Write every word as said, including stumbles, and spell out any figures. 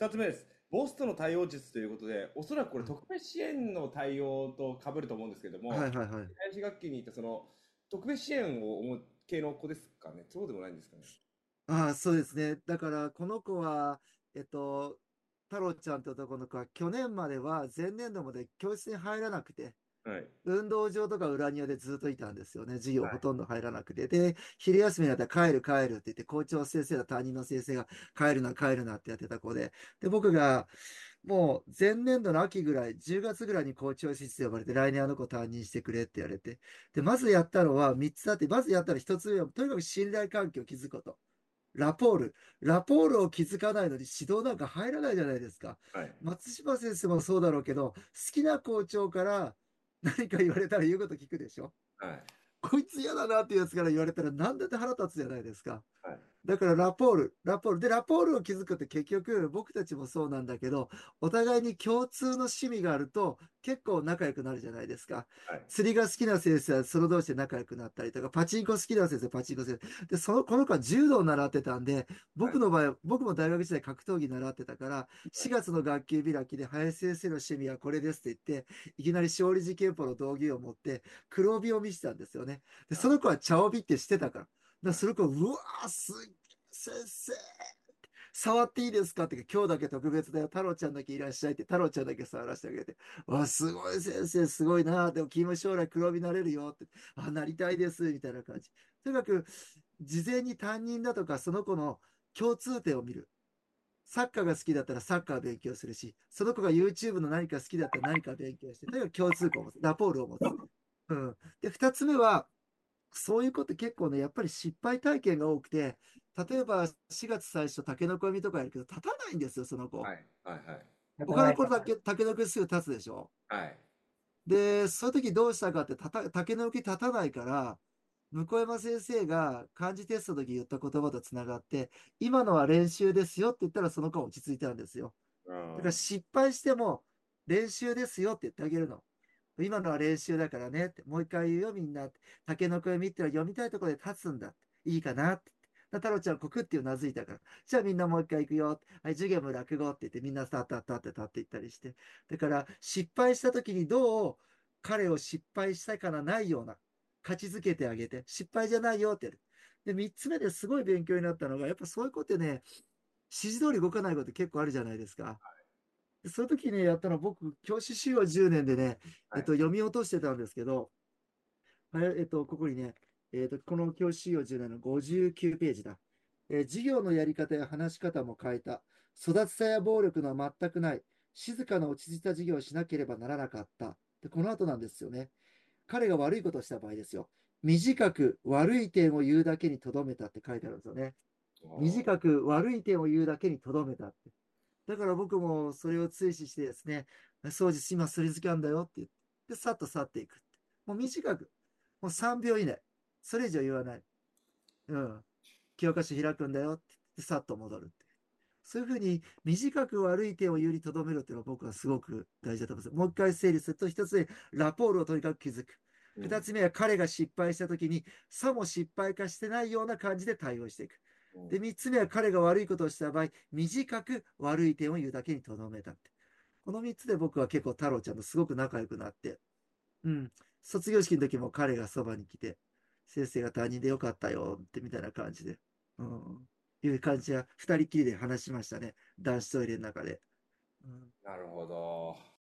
ふたつめです。ボストの対応術ということで、おそらくこれはい特別支援の対応と被ると思うんですけども、 はいはいはい。 外資学期に行ったその特別支援を思う系の子ですかね。そうでもないんですかね。 ああ、そうですね。だから、この子は、えっと、太郎ちゃんって男の子は、去年までは前年度まで教室に入らなくて、 はい。 運動場とか裏庭でずっといたんですよね。授業はい。 ほとんど入らなくて。で、昼休みになったら帰る帰るって言って、校長先生や担任の先生が帰るな帰るなってやってた子で。で、僕がもう前年度の秋ぐらい、じゅうがつぐらいに校長室で呼ばれて、来年あの子担任してくれって言われて。で、まずやったのはみっつあって、まずやったらひとつめは、とにかく信頼関係を築くこと。ラポール。ラポールを築かないのに指導なんか入らないじゃないですか。 はい。 松島先生もそうだろうけど、好きな校長から何か言われたら言うこと聞くでしょ。 はい。 こいつ嫌だなっていうやつから言われたら何だって腹立つじゃないですか。 はい。 だからラポール、ラポール。で、ラポールを築くって結局僕たちもそうなんだけど、お互いに共通の趣味があると結構仲良くなるじゃないですか。 はい。 釣りが好きな先生はその同士で仲良くなったりとか、パチンコ好きな先生はパチンコ先生。で、その、この子は柔道を習ってたんで、 はい。 僕の場合、僕も大学時代格闘技習ってたから、しがつの学級開きで林先生の趣味はこれですって言って、いきなり勝利寺拳法の道着を持って黒帯を見せたんですよね。で、そあ、 の子は茶帯ってしてたから。だからはい。 その子、うわー、すっげえ先生、触っていいですかって、今日だけ特別だよ。太郎ちゃんだけいらっしゃいって、太郎ちゃんだけ触らせてあげて。わ、すごい先生、すごいな。でも君も将来黒帯になれるよって。あ、なりたいです、みたいな感じ。とにかく、事前に担任だとか、その子の共通点を見る。サッカーが好きだったらサッカー勉強するし、その子が YouTube の何か好きだったら何か勉強して、とにかく共通項を持つ。ラポールを持つ。うん。で、二つ目は、そういうこと結構ね、やっぱり失敗体験が多くて、例えばしがつ最初、タケノコ編みとかやるけど、立たないんですよ、その子。 はい。はい。はい。 他の子だけ、タケノコすぐ立つでしょ。 はい。 で、そういう時どうしたかって、たた、タケノコ立たないから、向山先生が漢字テストの時言った言葉とつながって、今のは練習ですよって言ったらその子は落ち着いたんですよ。 うだからん。 失敗しても練習ですよって言ってあげるの。今のは練習だからねって。もう一回言うよ、みんなって。竹の子読みってのは読みたいところで立つんだって。いいかなって。太郎ちゃん、こくってうなずいたから。じゃあみんなもう一回行くよ。はい、授業も落語って言ってみんなスタート立って立っていったりして。だから失敗した時にどう彼を失敗したからないような、勝ちづけてあげて、失敗じゃないよってやる。で、三つ目ですごい勉強になったのが、やっぱそういうことってね、指示通り動かないこと結構あるじゃないですか。でその時ね、やったのは僕、教師修行じゅうねんでね、えっと、 はい。 読み落としてたんですけど、はい、えっと、ここにね、えっと、この教師修行じゅうねんのごじゅうきゅうページだ。えー授業のやり方や話し方も変えた。育つさや暴力のは全くない。静かな落ち着いた授業をしなければならなかった。で、この後なんですよね。彼が悪いことをした場合ですよ。短く悪い点を言うだけにとどめたって書いてあるんですよね。短あく悪い点を言うだけにとどめたって。だから僕もそれを追視してですね、掃除今すりつけなんだよって言って、さっと去っていくって。もう短く、もうさんびょう以内。それ以上言わない。うん。教科書開くんだよって言って、さっと戻るって。そういうふうに短く悪い点を言うにとどめるっていうのは僕はすごく大事だと思います。もう一回整理すると、一つ目、ラポールをとにかく築く。 ー、うん。 二つ目は彼が失敗したときに、さも失敗化してないような感じで対応していく。で、 うん。 三つ目は彼が悪いことをした場合、短く悪い点を言うだけにとどめたって。この三つで僕は結構太郎ちゃんとすごく仲良くなって、うん。卒業式の時も彼がそばに来て、先生が担任でよかったよってみたいな感じで、うん。いう感じは二人きりで話しましたね。男子トイレの中で。うんなるほど。